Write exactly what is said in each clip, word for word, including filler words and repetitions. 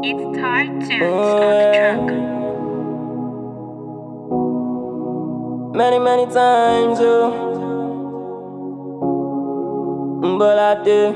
It's Thai tunes on the track. Many, many times, oh, but I do.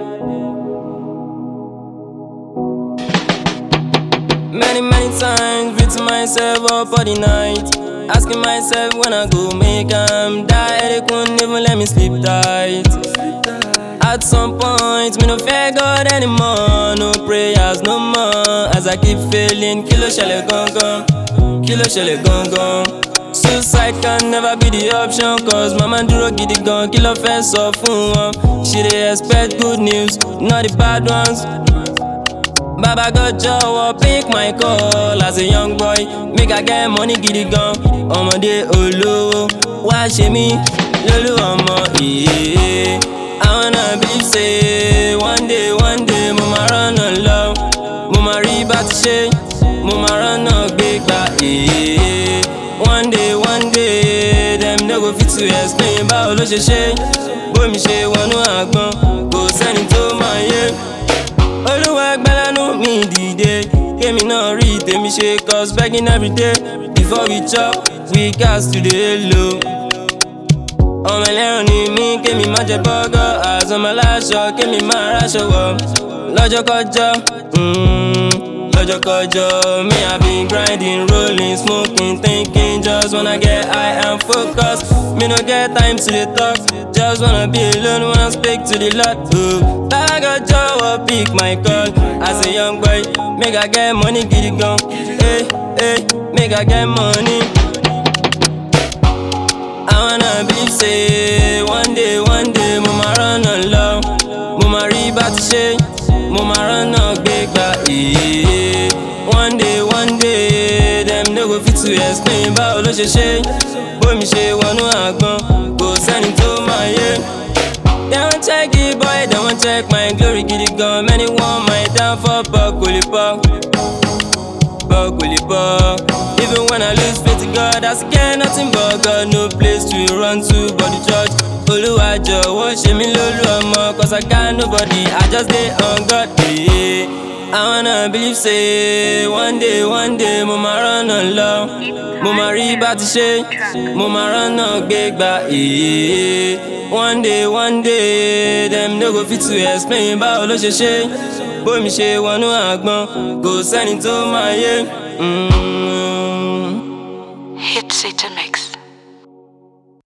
Many, many times, beating myself up for the night, asking myself when I go make am die. They couldn't even let me sleep tight. At some point, me no fear God anymore, no prayers, no more. As I keep failing, kilo shele gon gon, kilo shele gon gon. Suicide can never be the option, cause mama duro gidi gan, kilo fẹ́ sọ fún wọn. She dey expect good news, not the bad ones. Baba God jọ̀wọ́ pick my call as a young boy, make I get money gidi gan. Ọmọdé olówó, wá ṣe mí lólú ọmọ ìyè. I wanna believe say one day, one day mo ma rọ́nà lọ, mo ma rí bá ti ṣe, mo ma rọ́nà gbégbá eh. One day, one day, them no go fit to explain báwo ló ṣe ṣe, bómi ṣe wọnú àgbọn, kò sẹ́ni tó máa yé. Olúwa gbẹ́lẹ́nu mi dìde, kémi náà rí tèmi ṣe, cause begging everyday before we chop, we gas to dey low. Ọmọ ẹlẹ́ran ni mí, kémi má jẹ bọ́gọ́, àzọmọ aláṣọ, kémi má ráṣọ wọ̀. Lọ́jọ́kọ́jọ́, mm, lọ́jọ́kọ́jọ́, me I been grinding, rolling, smoking, thinking, just wanna get high and focus. Me no get time to dey talk, just wanna be alone when I speak to the Lord. Oh, Baba God jọ̀wọ́ pick my call, as a young boy, make I get money gidi gan. Hey, hey, make I get money. I wanna believe say one day, one day mo ma rọ́nà lọ, mo ma rí bá ti ṣe, mo ma rọ́nà gbégbá eh. One day, one day, them no go fit to explain báwo ló ṣe ṣe, bómi ṣe wọnú àgbọn, kò sẹ́ni tó máa yé. They wan check the boy, they wan check my glory gidi gan. Many want my downfall, but kò lè bọ́, but kò lè bọ́. Even when I lose faith in God, I still get nothing but God. No place to run to but the church. Olúwa jọ̀wọ́ ṣe mí lólú ọmọ, cause I got nobody, I just dey on God. Yeah. I wanna believe say one day, one day mo ma rọ́nà lọ, mo ma rí bá ti ṣe, mo ma rọ́nà gbégbá eh. One day, one day, them no go fit to explain báwo ló ṣe ṣe, bómi ṣe wọnú àgbọn, kò sẹ́ni tó máa yé. Mm. Hit City Mix.